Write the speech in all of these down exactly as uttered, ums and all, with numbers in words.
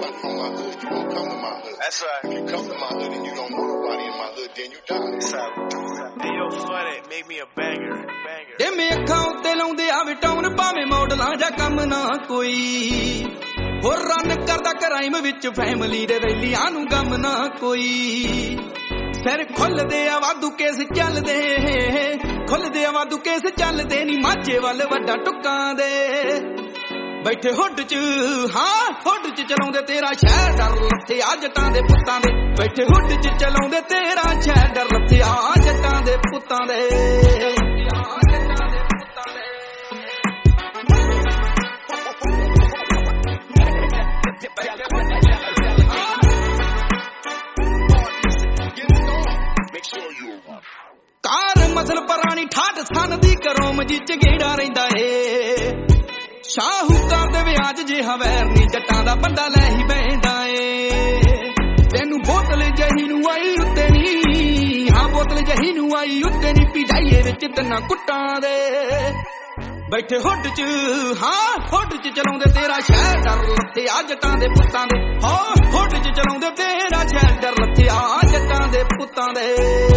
everybody from my hood, you don't come to my hood. That's right. If you come to my hood and you don't know nobody in my hood, then you die. That's right. Hey, yo, funny, make me a banger, banger. ਇਹ ਮੇ ਅੱਖਾਂ ਉੱਤੇ ਲਾਉਂਦੇ ਆਵੇ town ਭਾਵੇਂ ਮਾਡਲਾਂ ਜਾਂ ਕੰਮ ਨਾ ਕੋਈ ਹੋਰ ਰਨ ਕਰਦਾ ਕਰਾਈਮ ਵਿੱਚ ਫੈਮਿਲੀ ਦੇ ਵੈਲੀਆਂ ਨੂੰ ਗਮ ਨਾ ਕੋਈ ਸਿਰ ਖੁੱਲਦੇ ਆ ਵਾਧੂ ਕੇਸ ਚੱਲਦੇ ਖੁੱਲਦੇ ਆ ਵਾਧੂ ਕੇਸ ਚੱਲਦੇ ਨੀ ਮਾਝੇ ਵੱਲ ਵੱਡਾ ਟੁੱਕਾਂ ਦੇ ਬੈਠੇ ਹੁੱਡ ਚ ਹਾਂ ਹੁੱਡ ਚ ਚਲਾਉਂਦੇ ਤੇਰਾ ਸ਼ਹਿਰ ਡਰ ਲੱਥੇ ਆ ਜੱਟਾਂ ਦੇ ਪੁੱਤਾਂ ਦੇ ਬੈਠੇ ਹੁੱਡ ਚ ਚਲਾਉਂਦੇ ਤੇਰਾ ਸ਼ਹਿਰ ਡਰ ਲੱਥੇ ਆ ਜੱਟਾਂ ਦੇ ਪੁੱਤਾਂ ਦੇ ਕਾਰ ਮਸਲ ਪਰਾਣੀ ਠਾਠ ਸਨ ਦੀ ਕਰੋਮ ਜੀ ਚ ਗੇੜਾ ਰਹਿੰਦਾ ਏ ਸ਼ਾਹੂਕਾਰ ਦੇ ਵਿਆਜ ਜੇ ਹਵੈਰ ਨੀ ਜੱਟਾਂ ਦਾ ਬੰਦਾ ਲੈ ਹੀ ਬੈਂਦਾ ਏ ਤੈਨੂੰ ਬੋਤਲ ਜਹੀ ਨੂੰ ਆਈ ਉੱਤੇ ਨੀ ਹਾਂ ਬੋਤਲ ਜਹੀ ਨੂੰ ਆਈ ਉੱਤੇ ਨੀ ਪਿਜਾਈਏ ਵਿੱਚ ਤੰਨਾ ਕੁੱਟਾਂ ਦੇ ਬੈਠੇ ਹੁੱਡ ਚ ਹਾਂ ਹੁੱਡ ਚ ਚਲਾਉਂਦੇ ਤੇਰਾ ਸ਼ਹਿਰ ਡਰ ਲੱਥੇ ਆ ਜੱਟਾਂ ਦੇ ਪੁੱਤਾਂ ਦੇ ਹਾਂ ਹੁੱਡ ਚ ਚਲਾਉਂਦੇ ਤੇਰਾ ਸ਼ਹਿਰ ਡਰ ਲੱਥੇ ਆ ਜੱਟਾਂ ਦੇ ਪੁੱਤਾਂ ਦੇ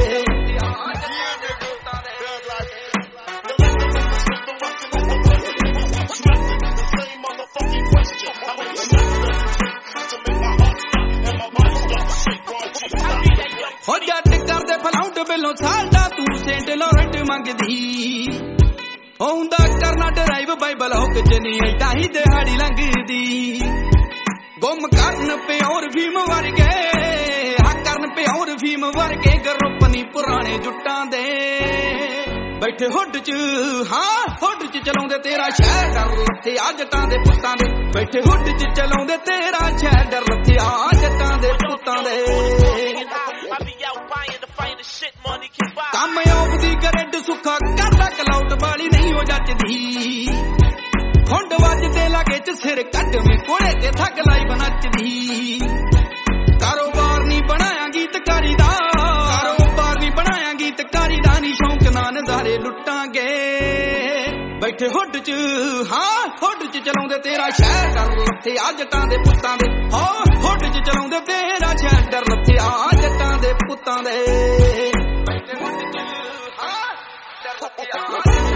ਹੋ ਜੱਟ ਕਰਦੇ ਫਲਾਉਂਡ ਬਿੱਲੋਂ ਸਾਡਾ ਤੂੰ ਸੇਂਟ ਲੋਰੈਂਟ ਮੰਗਦੀ ਹੁੰਦਾ ਕਰਨਾ ਡਰਾਈਵ ਬਾਈਬਲ ਹੁੱਕ ਚ ਨਹੀਂ ਐਡਾ ਹੀ ਦਿਹਾੜੀ ਲੰਘਦੀ ਗੁੰਮ ਕਰਨ ਪਿਓਰ ਭੀਮ ਵਰਗੇ ਹਾਂ ਕਰਨ ਪਿਓਰ ਭੀਮ ਵਰਗੇ ਗਰੁੱਪ ਨੀ ਪੁਰਾਣੇ ਜੁੱਟਾਂ ਦੇ ਬੈਠੇ ਹੁੱਡ ਚ ਹਾਂ ਹੁੱਡ ਚ ਚਲਾਉਂਦੇ ਤੇਰਾ ਸ਼ਹਿਰ ਡਰ ਲੱਥੇ ਆ ਜੱਟਾਂ ਦੇ ਪੁੱਤਾਂ ਦੇ ਬੈਠੇ ਹੁੱਡ ਚ ਚਲਾਉਂਦੇ ਤੇਰਾ ਸ਼ਹਿਰ ਡਰ ਲੱਥੇ ਆ ਜੱਟਾਂ ਦੇ ਪੁੱਤਾਂ ਦੇ ਕੰਮ ਆਉਦੀ ਗਰੇਡ ਸੁੱਖਾ ਕਰਦਾ ਕਲਾਉਟ ਵਾਲੀ ਨਹੀਂ ਹੋ ਜੱਜਦੀ ਖੁੰਡ ਵੱਜਦੇ ਲਾਗੇ ਚ ਸਿਰ ਕੱਢਵੇਂ ਕੋਲੇ ਤੇ ਥੱਕ ਲਾਈ ਬਨੱਚਦੀ ਕਾਰੋਬਾਰ ਨਹੀਂ ਬਣਾਇਆ ਗੀਤਕਾਰੀ ਦਾ ਕਾਰੋਬਾਰ ਨਹੀਂ ਬਣਾਇਆ ਗੀਤਕਾਰੀ ਦਾ ਨਹੀਂ ਸ਼ੌਂਕ ਨਾ ਨਜ਼ਾਰੇ ਲੁੱਟਾਂਗੇ ਬੈਠੇ ਹੁੱਡ ਚ ਹਾਂ ਹੁੱਡ ਚ ਚਲਾਉਂਦੇ ਤੇਰਾ ਸ਼ਹਿਰ ਡਰ ਲੱਥੇ ਆ ਜੱਟਾਂ ਦੇ ਪੁੱਤਾਂ ਦੇ ਹਾਂ ਹੁੱਡ ਚ ਚਲਾਉਂਦੇ ਤੇਰਾ ਸ਼ਹਿਰ ਡਰ ਲੱਥੇ ਆ ਜੱਟਾਂ ਦੇ ਪੁੱਤਾਂ ਦੇ ਬੈਠੇ ਹੁੱਡ ਚ ਹਾਂ ਡਰ ਲੱਥੇ ਆ ਜੱਟਾਂ ਦੇ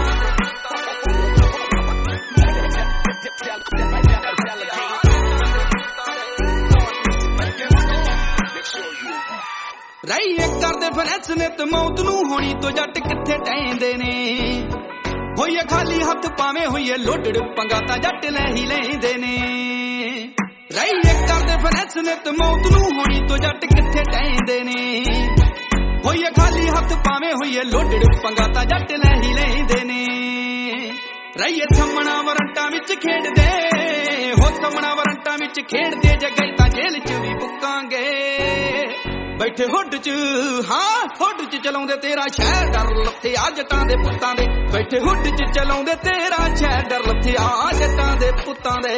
ਰਹੀ ਇੱਕ ਕਰਦੇ ਫਰੈਸ ਨੇ ਤੇ ਮੌਤ ਨੂੰ ਹੋਣੀ ਤੋਂ ਜੱਟ ਕਿੱਥੇ ਟੈਂਦੇ ਨੇ ਹੋਈਏ ਖਾਲੀ ਹੱਥ ਪਾਵੇਂ ਹੋਈਏ ਲੋਡੜ ਪੰਗਾ ਤਾਂ ਜੱਟ ਲੈ ਹੀ ਲੈਂਦੇ ਨੇ ਰਹੀ ਇੱਕ ਕਰਦੇ ਫਰੈਸ ਨੇ ਤੇ ਮੌਤ ਨੂੰ ਹੋਣੀ ਤੋਂ ਜੱਟ ਕਿੱਥੇ ਟੈਂਦੇ ਨੇ ਹੋਈਏ ਖਾਲੀ ਹੱਥ ਪਾਵੇਂ ਹੋਈਏ ਲੋਡੜ ਪੰਗਾ ਤਾਂ ਜੱਟ ਲੈ ਹੀ ਲੈਂਦੇ ਨੇ ਰਹੀਏ ਥੰਮਣਾ ਵਰੰਟਾਂ ਵਿੱਚ ਖੇਡਦੇ ਹੋ ਥੰਮਣਾ ਵਰੰਟਾਂ ਵਿੱਚ ਖੇਡਦੇ ਜੇ ਗਏ ਤਾਂ ਜੇਲ੍ਹ ਚ ਵੀ ਬੁੱਕਾਂਗੇ ਬੈਠੇ ਹੁੱਡ ਚ ਹਾਂ ਹੁੱਡ ਚ ਚਲਾਉਂਦੇ ਤੇਰਾ ਸ਼ਹਿਰ ਡਰ ਲੱਥੇ ਆ ਜੱਟਾਂ ਦੇ ਪੁੱਤਾਂ ਦੇ ਬੈਠੇ ਹੁੱਡ ਚ ਚਲਾਉਂਦੇ ਤੇਰਾ ਸ਼ਹਿਰ ਡਰ ਲੱਥੇ ਆ ਜੱਟਾਂ ਦੇ ਪੁੱਤਾਂ ਦੇ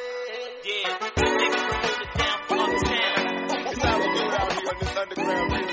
It's all good out here in this underground.